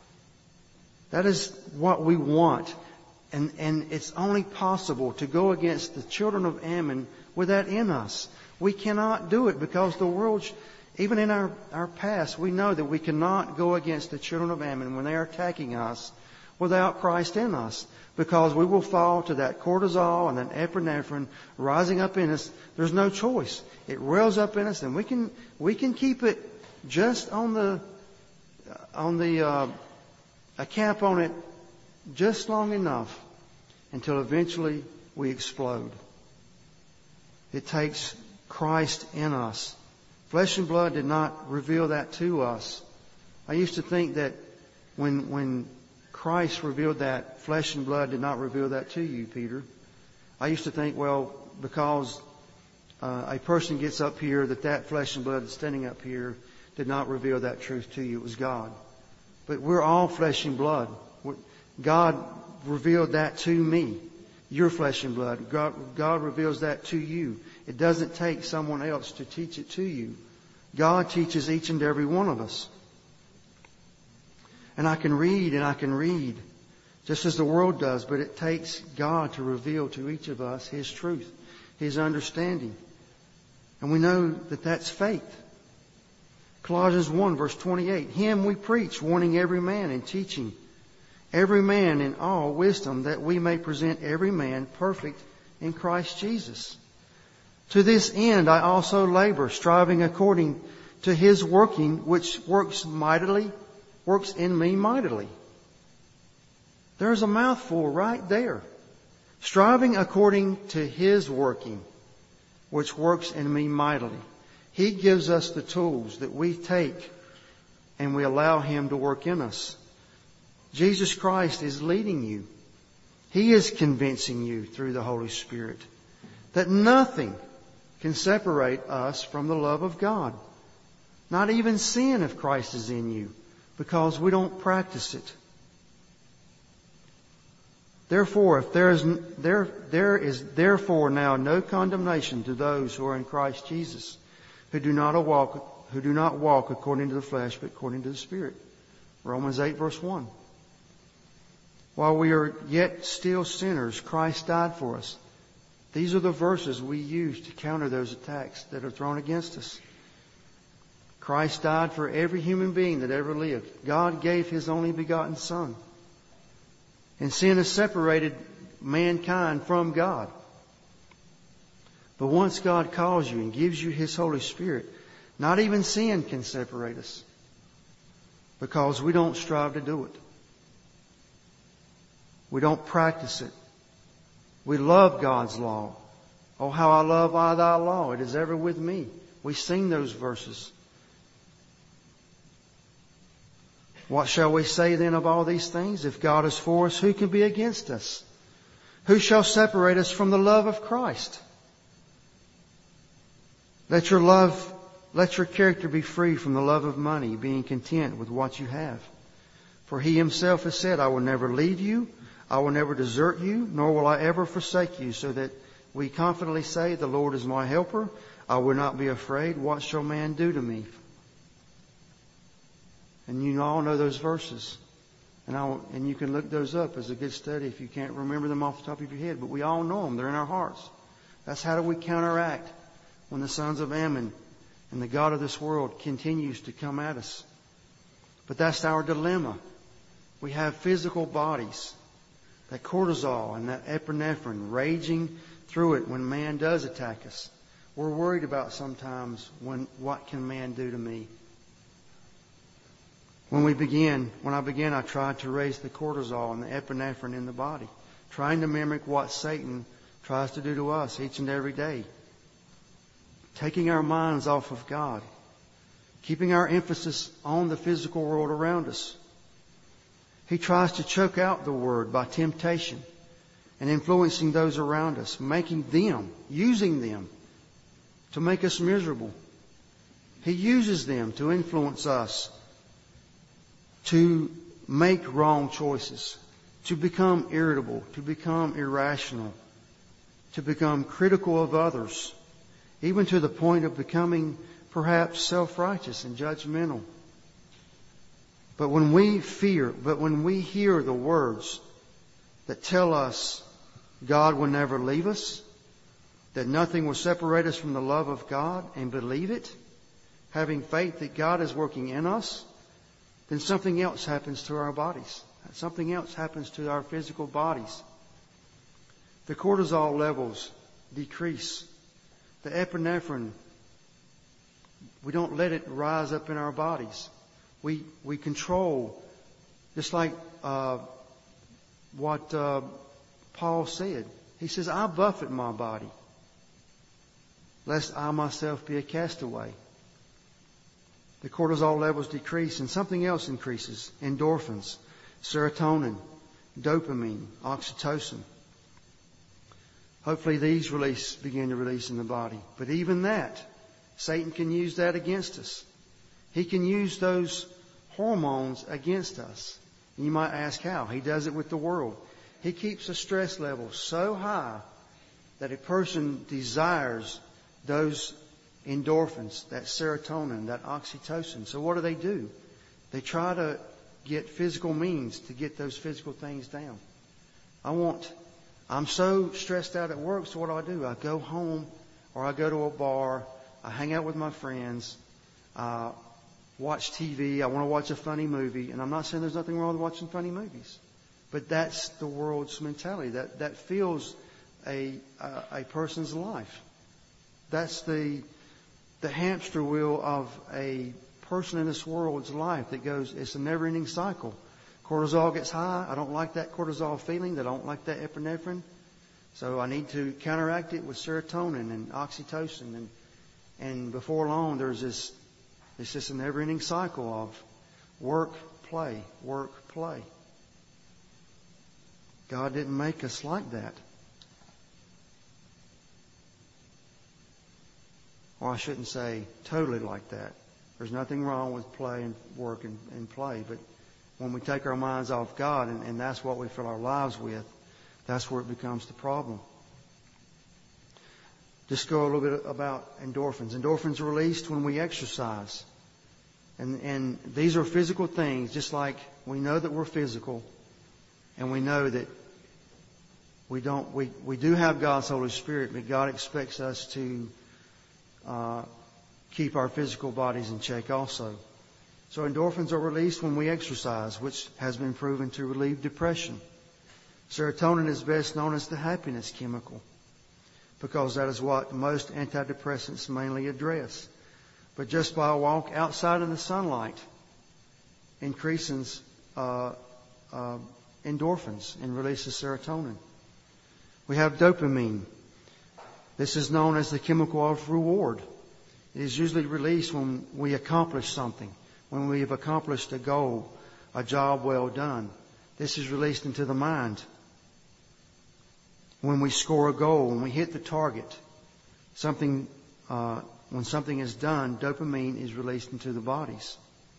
That is what we want. And, and it's only possible to go against the children of Ammon with that in us. We cannot do it because the world, even in our, our past, we know that we cannot go against the children of Ammon when they are attacking us without Christ in us. Because we will fall to that cortisol and that epinephrine rising up in us. There's no choice. It wells up in us, and we can we can keep it just on the on the uh, a cap on it just long enough until eventually we explode. It takes Christ in us. Flesh and blood did not reveal that to us. I used to think that when when Christ revealed that, flesh and blood did not reveal that to you, Peter. I used to think, well, because uh, a person gets up here, that that flesh and blood that's standing up here did not reveal that truth to you. It was God. But we're all flesh and blood. God revealed that to me. Your flesh and blood. God, God reveals that to you. It doesn't take someone else to teach it to you. God teaches each and every one of us. And I can read and I can read, just as the world does, but it takes God to reveal to each of us His truth, His understanding. And we know that that's faith. Colossians one verse twenty-eight. Him we preach, warning every man and teaching every man in all wisdom, that we may present every man perfect in Christ Jesus. To this end I also labor, striving according to His working, which works mightily, works in me mightily. There's a mouthful right there. Striving according to His working, which works in me mightily. He gives us the tools that we take and we allow Him to work in us. Jesus Christ is leading you. He is convincing you through the Holy Spirit that nothing can separate us from the love of God. Not even sin if Christ is in you, because we don't practice it. Therefore, if there is there there is therefore now no condemnation to those who are in Christ Jesus, who do not walk who do not walk according to the flesh, but according to the Spirit. Romans eight verse one. While we are yet still sinners, Christ died for us. These are the verses we use to counter those attacks that are thrown against us. Christ died for every human being that ever lived. God gave His only begotten Son. And sin has separated mankind from God. But once God calls you and gives you His Holy Spirit, not even sin can separate us, because we don't strive to do it. We don't practice it. We love God's law. Oh, how I love I thy law. It is ever with me. We sing those verses. What shall we say then of all these things? If God is for us, who can be against us? Who shall separate us from the love of Christ? Let your love Let your character be free from the love of money, being content with what you have. For He Himself has said, I will never leave you, I will never desert you, nor will I ever forsake you, so that we confidently say, the Lord is my helper. I will not be afraid. What shall man do to me? And you all know those verses. And, I, and you can look those up as a good study if you can't remember them off the top of your head. But we all know them. They're in our hearts. That's how do we counteract when the sons of Ammon and the god of this world continues to come at us. But that's our dilemma. We have physical bodies. That cortisol and that epinephrine raging through it when man does attack us. We're worried about sometimes when what can man do to me? When we begin, when I began, I tried to raise the cortisol and the epinephrine in the body, trying to mimic what Satan tries to do to us each and every day. Taking our minds off of God, keeping our emphasis on the physical world around us. He tries to choke out the Word by temptation and influencing those around us, making them, using them to make us miserable. He uses them to influence us to make wrong choices, to become irritable, to become irrational, to become critical of others, even to the point of becoming perhaps self-righteous and judgmental. But when we fear, but when we hear the words that tell us God will never leave us, that nothing will separate us from the love of God, and believe it, having faith that God is working in us, then something else happens to our bodies. Something else happens to our physical bodies. The cortisol levels decrease. The epinephrine, we don't let it rise up in our bodies. We we control, just like uh, what uh, Paul said. He says, I buffet my body, lest I myself be a castaway. The cortisol levels decrease and something else increases. Endorphins, serotonin, dopamine, oxytocin. Hopefully these release begin to release in the body. But even that, Satan can use that against us. He can use those hormones against us. You might ask how. He does it with the world. He keeps the stress level so high that a person desires those endorphins, that serotonin, that oxytocin. So what do they do? They try to get physical means to get those physical things down. I want, I'm so stressed out at work, so what do I do? I go home or I go to a bar, I hang out with my friends, uh, watch T V, I want to watch a funny movie, and I'm not saying there's nothing wrong with watching funny movies, but that's the world's mentality. That that fills a a, a person's life. That's the the hamster wheel of a person in this world's life that goes, it's a never-ending cycle. Cortisol gets high. I don't like that cortisol feeling. I don't like that epinephrine. So I need to counteract it with serotonin and oxytocin. And and before long, there's this, it's just a never-ending cycle of work, play, work, play. God didn't make us like that. Or I shouldn't say totally like that. There's nothing wrong with play and work and, and play. But when we take our minds off God and, and that's what we fill our lives with, that's where it becomes the problem. Just go a little bit about endorphins. Endorphins are released when we exercise. And, and these are physical things, just like we know that we're physical and we know that we don't, we, we do have God's Holy Spirit, but God expects us to Uh, keep our physical bodies in check also. So endorphins are released when we exercise, which has been proven to relieve depression. Serotonin is best known as the happiness chemical because that is what most antidepressants mainly address. But just by a walk outside in the sunlight increases uh, uh, endorphins and releases serotonin. We have dopamine. This is known as the chemical of reward. It is usually released when we accomplish something, when we have accomplished a goal, a job well done. This is released into the mind. When we score a goal, when we hit the target, something uh, when something is done, dopamine is released into the bodies.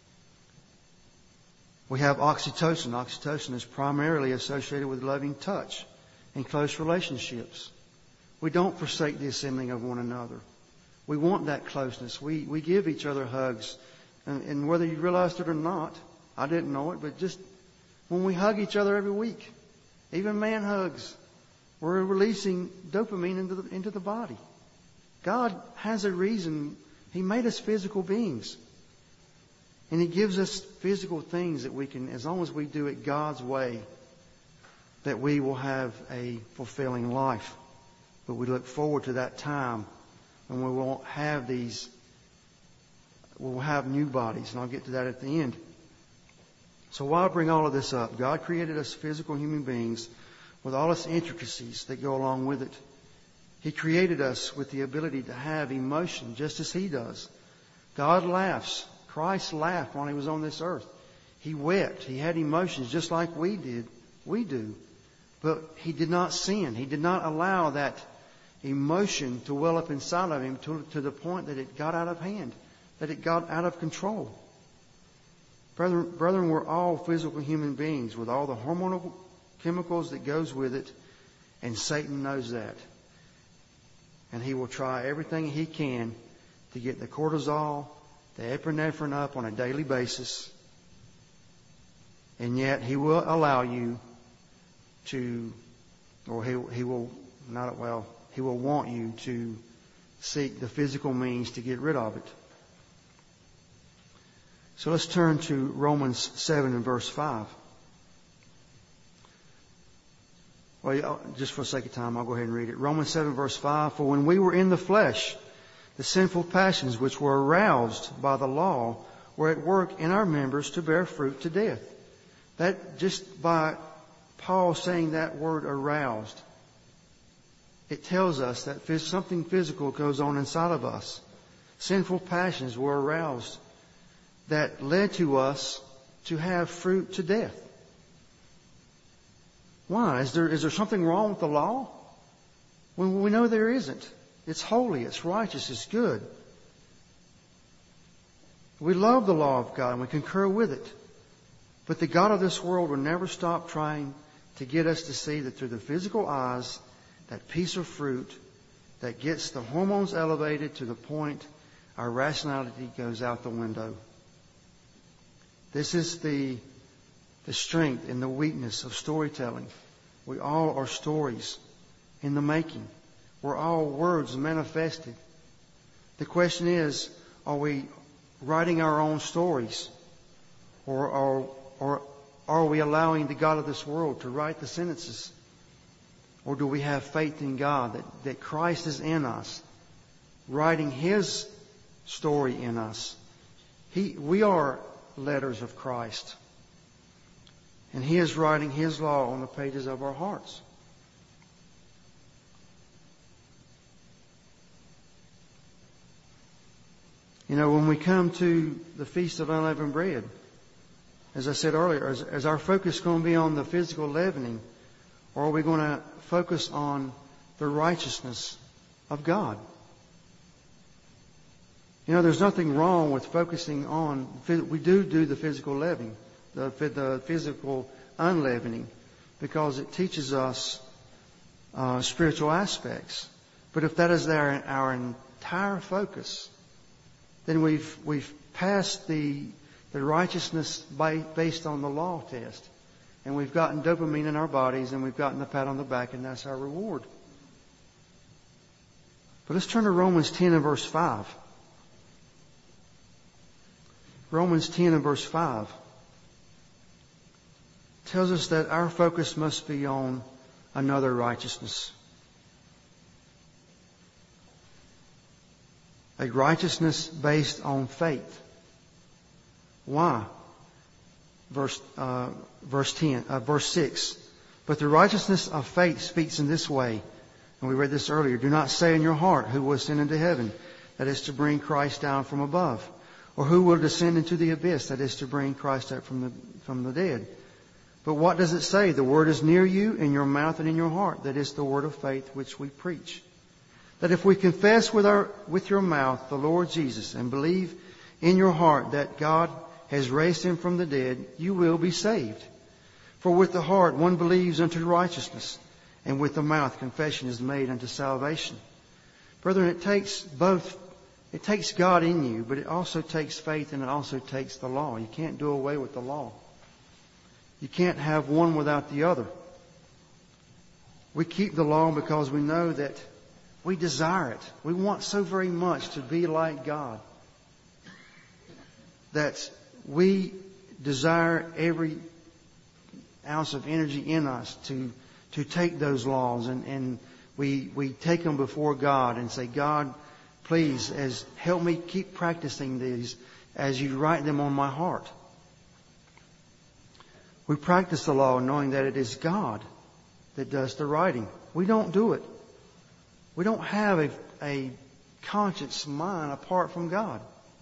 We have oxytocin. Oxytocin is primarily associated with loving touch and close relationships. We don't forsake the assembling of one another. We want that closeness. We we give each other hugs. And, and whether you realized it or not, I didn't know it, but just when we hug each other every week, even man hugs, we're releasing dopamine into the, into the body. God has a reason. He made us physical beings. And He gives us physical things that we can, as long as we do it God's way, that we will have a fulfilling life. But we look forward to that time when we won't have these, we'll have new bodies. And I'll get to that at the end. So why bring all of this up? God created us physical human beings with all its intricacies that go along with it. He created us with the ability to have emotion just as He does. God laughs. Christ laughed when He was on this earth. He wept. He had emotions just like we did. We do. But He did not sin. He did not allow that emotion to well up inside of Him to, to the point that it got out of hand, that it got out of control. Brethren, brethren, we're all physical human beings with all the hormonal chemicals that goes with it, and Satan knows that. And he will try everything he can to get the cortisol, the epinephrine up on a daily basis. And yet he will allow you to, or he, he will not, well, he will want you to seek the physical means to get rid of it. So let's turn to Romans seven and verse five. Well, just for the sake of time, I'll go ahead and read it. Romans seven verse five. For when we were in the flesh, the sinful passions which were aroused by the law were at work in our members to bear fruit to death. That just by Paul saying that word aroused, it tells us that something physical goes on inside of us. Sinful passions were aroused that led to us to have fruit to death. Why? Is there, is there something wrong with the law? Well, we know there isn't. It's holy, it's righteous, it's good. We love the law of God and we concur with it. But the God of this world will never stop trying to get us to see that through the physical eyes, that piece of fruit that gets the hormones elevated to the point our rationality goes out the window. This is the, the strength and the weakness of storytelling. We all are stories in the making. We're all words manifested. The question is, are we writing our own stories? Or are, or are we allowing the God of this world to write the sentences? Or do we have faith in God that, that Christ is in us, writing His story in us? He, we are letters of Christ. And He is writing His law on the pages of our hearts. You know, when we come to the Feast of Unleavened Bread, as I said earlier, is, is our focus going to be on the physical leavening, or are we going to focus on the righteousness of God? You know, there's nothing wrong with focusing on, we do do the physical leavening, the, the physical unleavening, because it teaches us uh, spiritual aspects. But if that is our, our entire focus, then we've we've passed the the righteousness by, based on the law test, and we've gotten dopamine in our bodies, and we've gotten the pat on the back, and that's our reward. But let's turn to Romans ten and verse five. Romans ten and verse five tells us that our focus must be on another righteousness. A righteousness based on faith. Why? Verse uh, verse ten, uh, verse six. But the righteousness of faith speaks in this way, and we read this earlier. Do not say in your heart, who will ascend into heaven, that is to bring Christ down from above, or who will descend into the abyss, that is to bring Christ up from the from the dead. But what does it say? The word is near you, in your mouth and in your heart. That is the word of faith which we preach. that if we confess with our with your mouth the Lord Jesus and believe in your heart that God has raised him from the dead, you will be saved. For with the heart one believes unto righteousness, and with the mouth confession is made unto salvation. Brethren, it takes both. It takes God in you, but it also takes faith, and it also takes the law. You can't do away with the law. You can't have one without the other. We keep the law because we know that we desire it. We want so very much to be like God that we desire every ounce of energy in us to to take those laws, and, and we we take them before God and say, God, please, as help me keep practicing these as you write them on my heart. We practice the law knowing that it is God that does the writing. We don't do it. We don't have a, a conscious mind apart from God.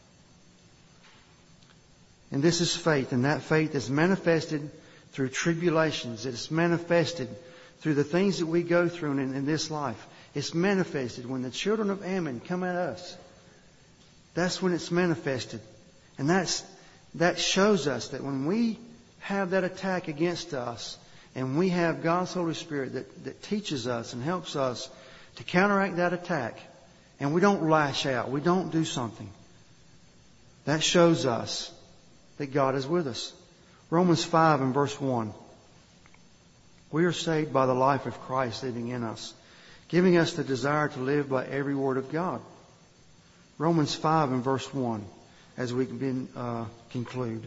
And this is faith, and that faith is manifested through tribulations. It's manifested through the things that we go through in, in this life. It's manifested when the children of Ammon come at us. That's when it's manifested. And that's that shows us that when we have that attack against us, and we have God's Holy Spirit that, that teaches us and helps us to counteract that attack, and we don't lash out, we don't do something, that shows us that God is with us. Romans five and verse one. We are saved by the life of Christ living in us, giving us the desire to live by every word of God. Romans five and verse one, as we can uh, conclude.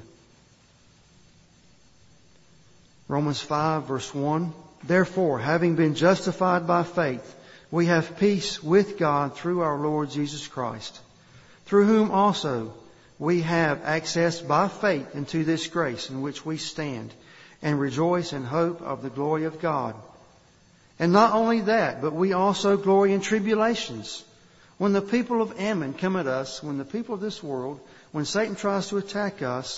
Romans five verse one. Therefore, having been justified by faith, we have peace with God through our Lord Jesus Christ, through whom also we have access by faith into this grace in which we stand and rejoice in hope of the glory of God. And not only that, but we also glory in tribulations. When the people of Ammon come at us, when the people of this world, when Satan tries to attack us,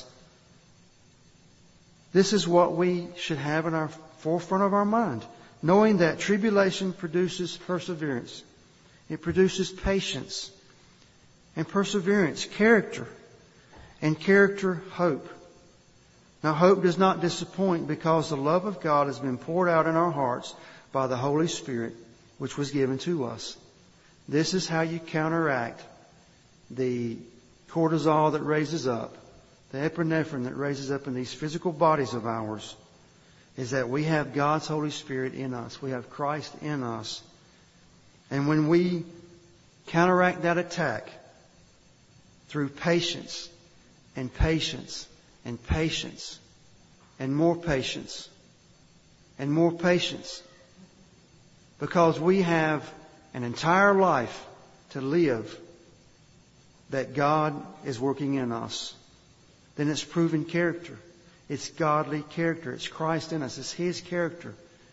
this is what we should have in our forefront of our mind, knowing that tribulation produces perseverance. It produces patience, and perseverance, character, and character, hope. Now, hope does not disappoint because the love of God has been poured out in our hearts by the Holy Spirit, which was given to us. This is how you counteract the cortisol that raises up, the epinephrine that raises up in these physical bodies of ours, is that we have God's Holy Spirit in us. We have Christ in us. And when we counteract that attack through patience and patience and patience and more patience and more patience, because we have an entire life to live that God is working in us, then it's proven character. It's godly character. It's Christ in us. It's His character.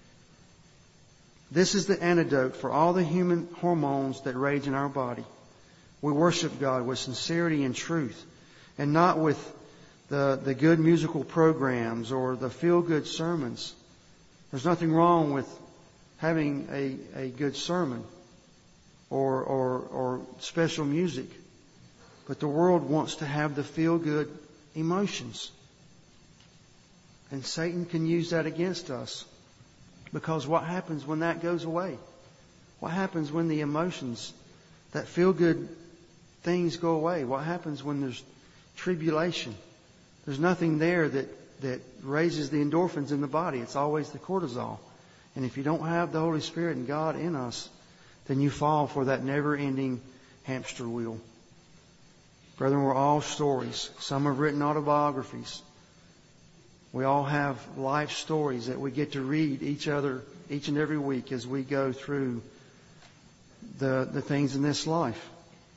This is the antidote for all the human hormones that rage in our body. We worship God with sincerity and truth, and not with the, the good musical programs or the feel-good sermons. There's nothing wrong with having a, a good sermon or, or, or special music. But the world wants to have the feel-good emotions. And Satan can use that against us. Because what happens when that goes away? What happens when the emotions, that feel-good things go away? What happens when there's tribulation? There's nothing there that, that raises the endorphins in the body. It's always the cortisol. And if you don't have the Holy Spirit and God in us, then you fall for that never-ending hamster wheel. Brethren, we're all stories. Some have written autobiographies. We all have life stories that we get to read each other each and every week as we go through the, the things in this life.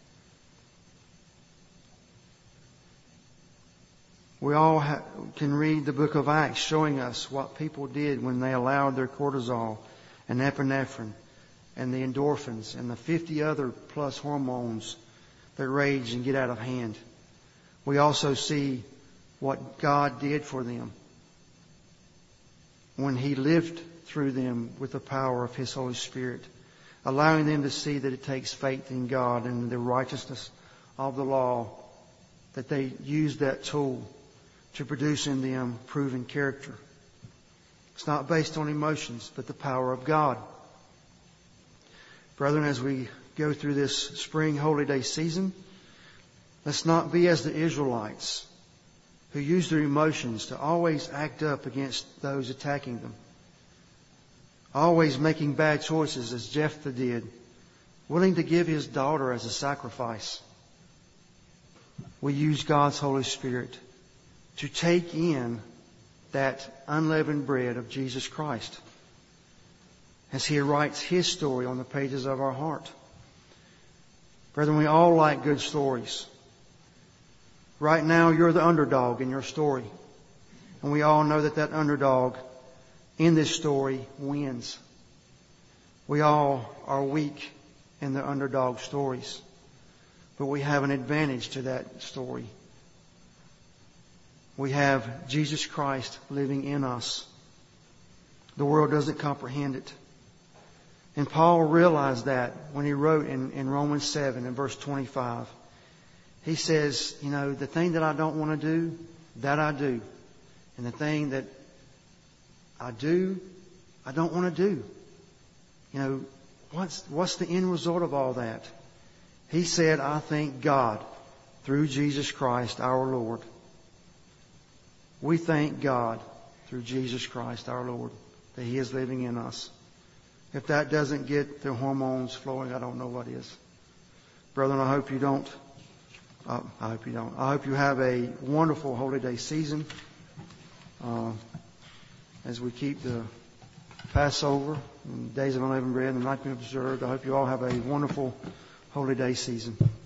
We all ha- can read the book of Acts showing us what people did when they allowed their cortisol and epinephrine and the endorphins and the fifty other plus hormones that rage and get out of hand. We also see what God did for them when He lived through them with the power of His Holy Spirit, allowing them to see that it takes faith in God and the righteousness of the law, that they use that tool to produce in them proven character. It's not based on emotions, but the power of God. Brethren, as we go through this spring holy day season, let's not be as the Israelites who use their emotions to always act up against those attacking them. Always making bad choices as Jephthah did, willing to give his daughter as a sacrifice. We use God's Holy Spirit to take in that unleavened bread of Jesus Christ as He writes His story on the pages of our heart. Brethren, we all like good stories. Right now, you're the underdog in your story. And we all know that that underdog in this story wins. We all are weak in the underdog stories. But we have an advantage to that story. We have Jesus Christ living in us. The world doesn't comprehend it. And Paul realized that when he wrote in, in Romans seven in verse twenty-five. He says, you know, the thing that I don't want to do, that I do. And the thing that I do, I don't want to do. You know, what's, what's the end result of all that? He said, I thank God through Jesus Christ our Lord. We thank God through Jesus Christ our Lord that He is living in us. If that doesn't get the hormones flowing, I don't know what is. Brethren, I hope you don't. Uh, I hope you don't. I hope you have a wonderful holy day season. Uh, as we keep the Passover and days of unleavened bread and the night being observed, I hope you all have a wonderful holy day season.